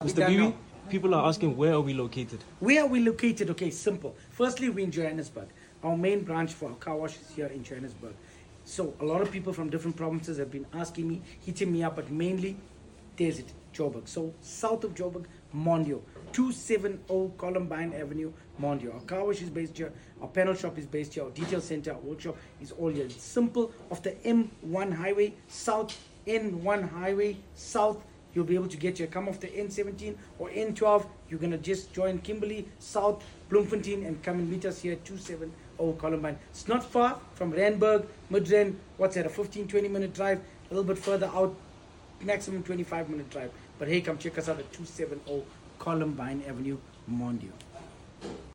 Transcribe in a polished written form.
Mr. done Bibi, now. people are asking where are we located? Where are we located? Okay, simple. Firstly, we're in Johannesburg. Our main branch for our car wash is here in Johannesburg. So a lot of people from different provinces have been asking me, hitting me up, but mainly there's it, Joburg. So south of Joburg, Mondio, 270 Columbine Avenue, Mondio. Our car wash is based here. Our panel shop is based here. Our detail center, our workshop is all here. It's simple. Off the M1 highway south, N1 highway south. You'll be able to get here. Come off the N17 or N12. You're going to just join Kimberley, South, Bloemfontein, and come and meet us here at 270 Columbine. It's not far from Randburg, Midrand. What's that, a 15-20 minute drive? A little bit further out, maximum 25-minute drive. But hey, come check us out at 270 Columbine Avenue, Mondio.